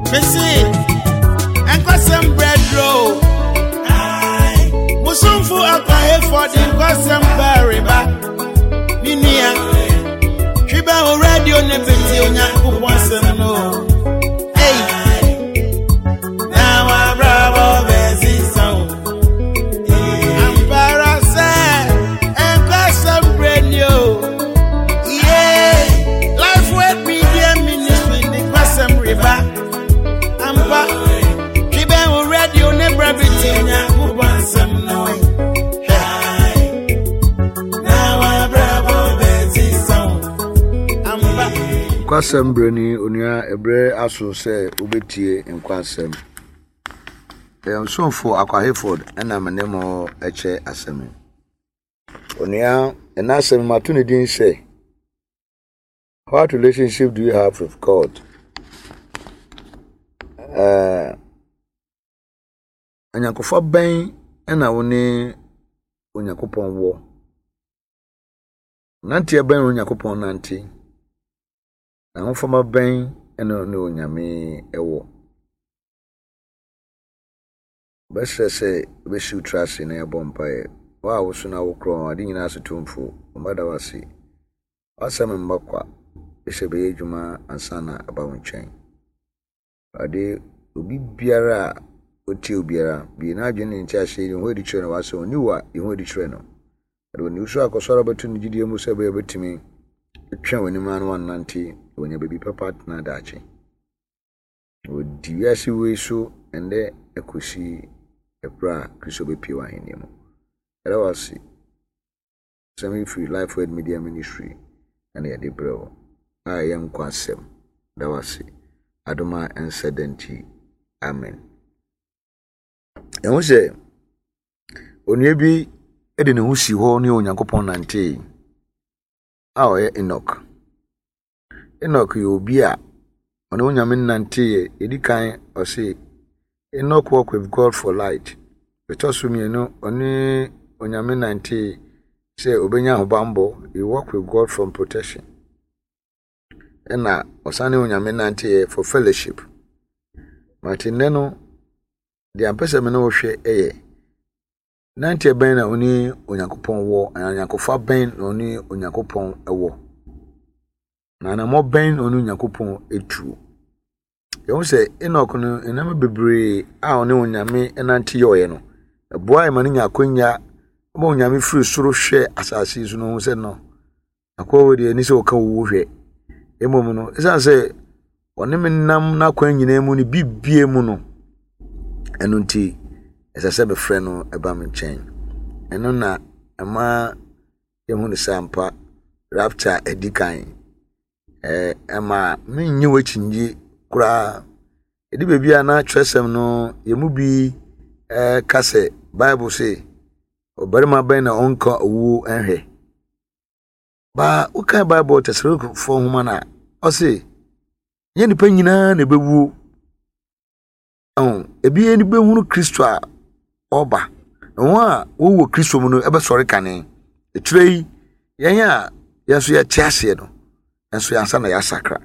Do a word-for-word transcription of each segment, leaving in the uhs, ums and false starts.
Messi, and some bread roll. Musumfu akwahe for the custom very back. Ninia, Triba already on the video now. Once and no. Hey, now I bravo Bessie song. I'm parasite and custom bread yo. Yeah, life with me dear ministry the custom river. I'm back. Triba already on the video now. Kwasem breni onua ebre aso se obetie nkwasem em so for Akwa Hayford na menemo eche asem onua ena asem matuni din say what relationship do you have with God? uh anyankofo ben na woni onyakopon wo nanti ben onyakopon nanti na honfoma ben eno ne onyame ewo bese se be shoot trust naebompae wa wo so na wo kro ade nyina asetumfo mbada wase asem mbakwa ese be edwuma ansana aba wonchen ade obi biara oti obiara bi na adwene nti ahye ho edi kire no wase oniwa ho edi kire no ade oni uso akosoro betu ni gidie mu se be betimi etwa wani man wan nanti wonya baby papa na dachi odi wiase we so ende ekosi ebra kristo be pie wa henemu era wasi semi free life word media ministry and ya de bro I am kwasem da wasi adoma incidenti amen ehun se onye bi ede ne husi ho ne onyankopon nante a o ye Enoch Enoch yobi a ono onyame nante edikan o say Enoch walk with God for light because me no oni onyame nante say obenya hobambo he walk with God from protection ena osane onyame nante for fellowship Martin no the ampesa me no hwe eye nante ben na oni onyankopon wo anyankofo ben na oni onyankopon ewo na na mo ben onu nyakopon etu ye se Enoch no enama bebre a one onyame enante yoye no eboa e mane nyakonya mo onyame firi soro hwe asase su no hu se no akwa we de ni se o ka wo hwe emom no isa se one menam na kwan nyina mu ni bibie mu no eno nti esa se be frɛ no eba me nchen eno na ama ye hu ne sampa rapture edikan eh ama menyi wachinji kura edi bebi ana twesem no yemu bi eh kase Bible say obarima ben na onka owu enhwe ba uka Bible tesoro fo huma na o say ye nipa nyina na bewu oh ebi eni be hunu Kristo a oba no a wo wo Kristo mu no ebe sori kane etrei yen a yeso ya tiase no enso ya ansa na ya sakra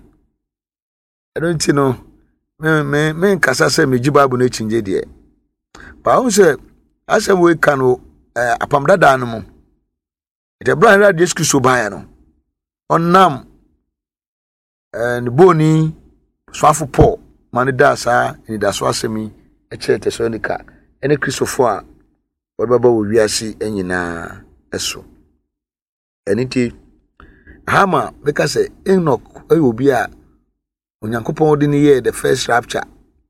edonti no me me me nkasa se meji Bible na chinje de ba wo se asem we kanu eh, apamdada no mu ite bra ra de Kristo ba ya no onnam eh, boni swafo Paul mani da sa ni da so asemi e kire Tesonika ene Kristofo a wodbaba wo wiase enyina eso eniti hama beka se Enoch ayobi a onyankopon de ni ye the first rapture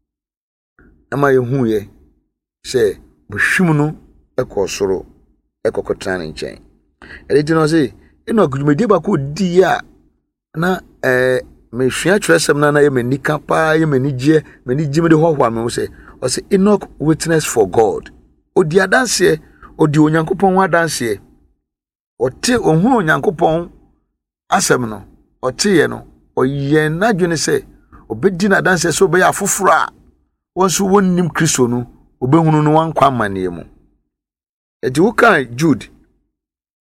ama ye hu ye se bohwim no ekosoro ekokotran nchen eniti no se Enoch dwumedi ba ko di a na eh me hwia twesem na na ye manika pa ye manije manije me de hohwa me se o se Enoch witness for God odi adanse odi onyankopon wa adanse ote ohun onyankopon asem no ote ye no oye na dwene se obedi na adanse so be ya foforo a wonso wonnim Kristo no obehunu no wankwa mane mu edi wuka Jude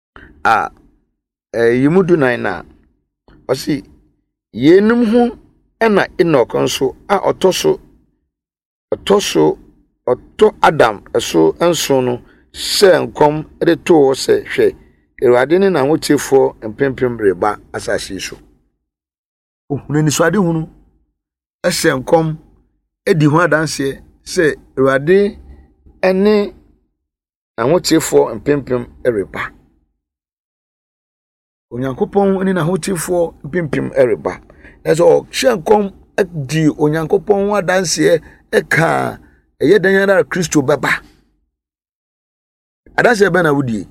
a eh yimudu nine na o se yenum hu ena Enoch nso a otoso otoso oto Adam eso enso no se nkom de to se hwe Ewurade ne na hotifo empempem reba asase so ohunu ni so ade hunu ehye nkom edi ho adanse se Ewurade ene ahotifo empempem reba Onyankopɔn ene na hotifo empempem reba eso hye nkom edi Onyankopɔn adanse eka eye danyara Kristo baba adanse be na wudie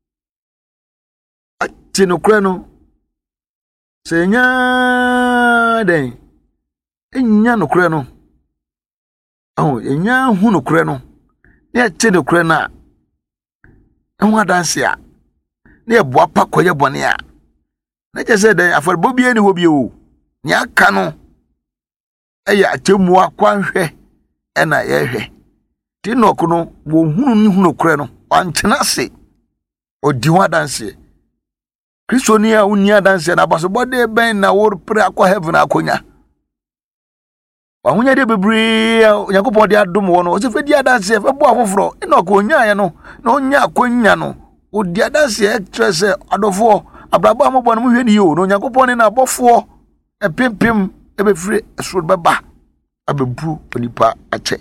ati no kra no se nya den enya no kra no aho enya hu no kra no ne ati no kra na ehu adanse a ne eboa pa koye bone a na je se den aforbo bia ni ho bia o ne aka no eya atemu akwanhwe ena ye hwe ti no kono wo hunu ni hu no kra no antena se odi ho adanse Kristo ni a unia adanse na baso bode ben na wo pre akọ heaven akonya wahunya de bebre Yakobon de adom wo no o se fe di adanse fe bo afoforo ina ko nya ye no na onya akonya no o di adanse extrese adofo abrabo amobon mo hwe ni yo no Yakobon na abofo epempem ebefre esoro beba abebu onipa ache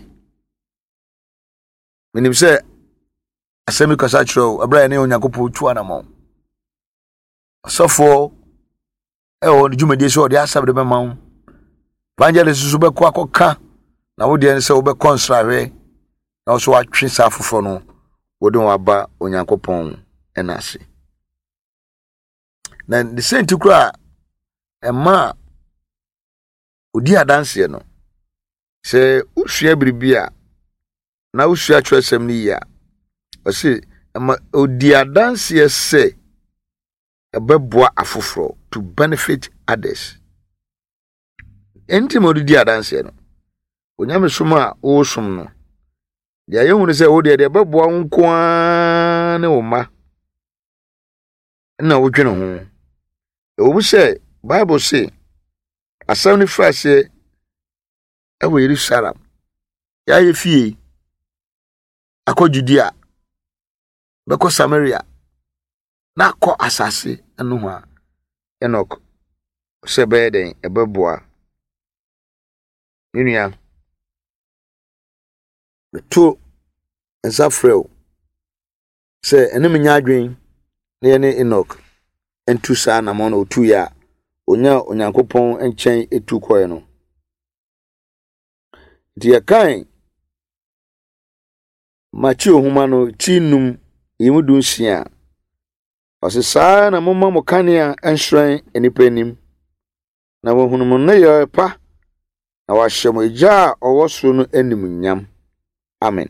menim se asemi kasa chiro abra ne Yakobon tu anamo sofo e o djumade so de asabre be mawo evangelist so be ko akoka na wo de se wo be konsrawe na so atwe sa fofo no wo de waba Onyankopon enase na the same kura e ma odi adanse no se usua biribia na usua twesem ni ya o se odi adanse se ebeboa afoforo to benefit others enti modidi adanse no onyame soma o som no dia ye hunu se wo de ebeboa nko a ne wo ma na wo dwene ho e wo se Bible say asam ni frase e wo Yerusalem ya ye fie akọ Judea beko Samaria na ko asase eno ho a Enoch se beden ebeboa ninia beto ensafrel se enem nya adwen na ye ne Enoch entu sa na mo na otu ya onya Onyankopon enchen etu koye no dia kan machi ohuma no chinum yimudun sia osisa na momma mokania enhran enipanim na wohunum na ye pa na wahyem eja owoso no anim nyam amen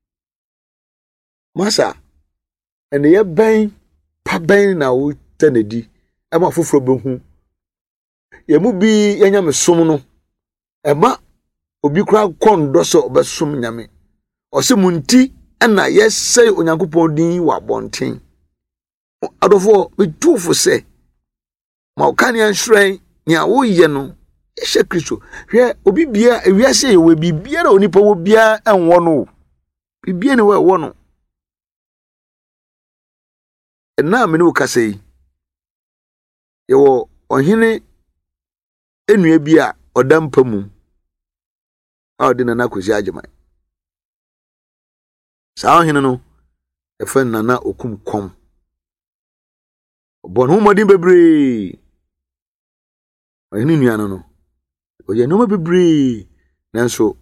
masa ene ye ben pa ben na wo tanedi ema foforo behu ye mu bi yenya mesom no ema obi kura kondo so obesom nyame ose munti na yesai Onyankopon din wa bonten adofo betufo se ma okani anhran ni awo ye no ehye Kristo hwe obi bia ewiase ye we bibia na onipa wo bia enwo no bibia ne we wo no na me ne ukasei ye wo ohene enua bia odampa mu a odi na nakozi ageman sa ohene no efa nana okum kom bon hu modin bebre ohene nua no no oye no bebre nanso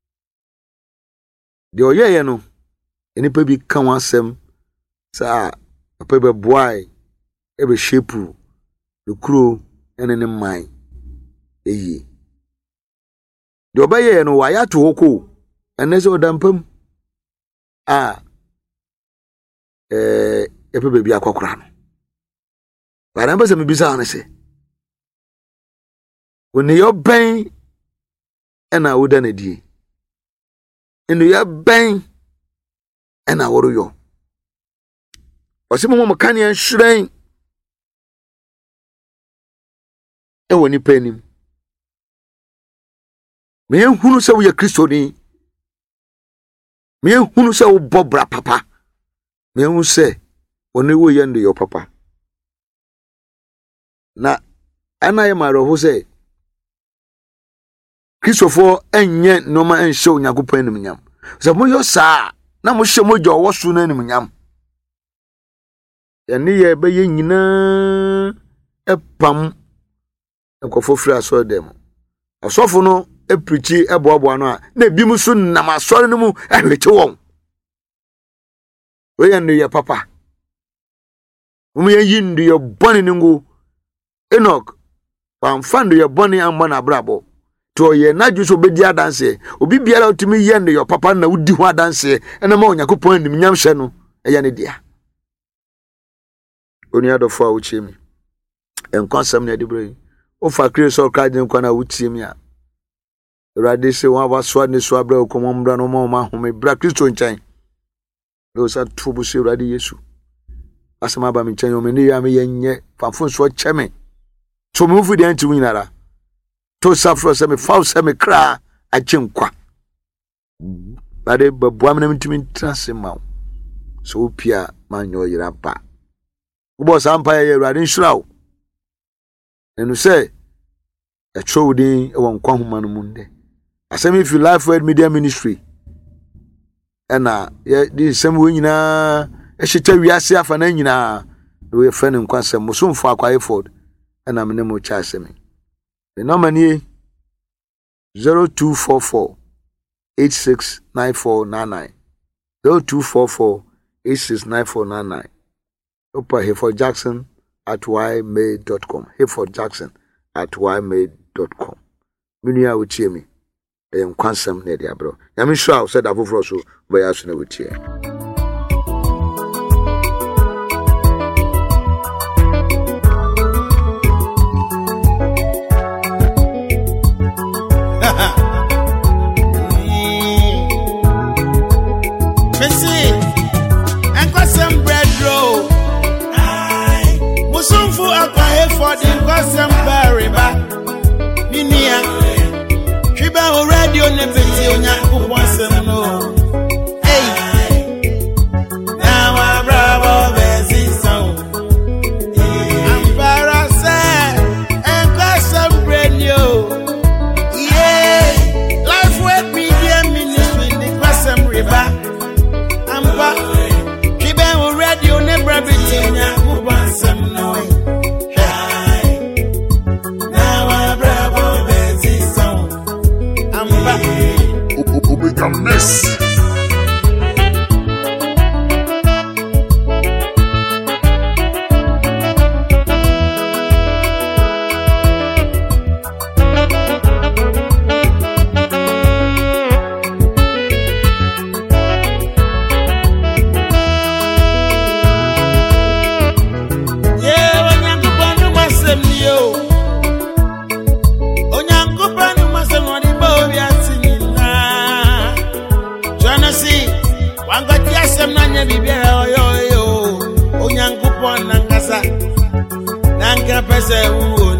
de oye ye no enipa bi kan wasem sa papa be boy e be shepu de kuro ene ne man eyi de obaye no wa ya to hoko ene se odampam a eh e pe be akokora no bara mbese me bisa na se woni yo ben ena woda na die enu ya ben ena woro yo osimo mo kan yan hran e woni panim Me hunu se wo ye Kristoni. Me hunu se wo bobra papa. Me hunu se oni wo ye ndo yo papa. Na ana ye maro ho se Kristofo enye noma enhye Onyankopɔn anim nyam. Se mo yo sa na mo hye mo jo wo so na anim nyam. Ye ne ye be ye nyina epam ekofo firi aso dem. Asofo no eprichi eboabo no a na bi mu so nam asore no mu ehwete won. We ye ndo ye papa. Mo ye yindu ye boni ningu Enoch pamfando ye boni amba na brabo. To ye na juso bedi adanse obi biara otimi ye ndo ye papa na udi ho adanse ena ma Onyankopɔn anim nyam hye no eye ne dia. Oni adofo a wuchimi enkwansam na dibro ofa Kristo kaje nkwa na wuchimi a Urade se wa waswa ne so abra okomombra no ma ma home bra Kristo nchan do sa tubu se Urade Yesu asema ba mi nchan yo me ne ya me yenye fafun so cheme so me fu de anti winara to safro se me fa se me kra achenkwa bade babua me ntimi trase ma so pia manyo yira ba ubo sampa ye Urade nshirawo enu se e chowdin e won kwa homa no munde asemi fi Life Word Media Ministry ena ye di sem wo nyina e hyecha wiase afa na nyina we friend nkwansem musumfo akwa effort ena me ne mo cha asemi the number ni zero two four four eight six nine four nine nine zero two four four eight six nine four nine nine opa Hayford Jackson at y mail dot com Hayford Jackson at y mail dot com Minia wuchie mi e nkwansem na dia bro nyame sure said afoforo so boy aso na wuchie Messi enkwasem bread roll ai musumfu akwa Hayford enkwasem bariba minia Shiba o radio ne beti Onyankopɔn asem no. Hey. Now my bravo bezi sound. Ampara say enkwasem radio. Yeah. Life Word Media Ministry the kwasem riba. Ampa. Shiba o radio ne beti Onyankopɔn asem no. Omega Mess. Yeah, Onyankopɔn masem yo. Onyankopɔn masem woni bo wi atinina. Jonasi, wangati asem na nya bibia yo yo. Onyankopɔn nangasa. Nanka pese wu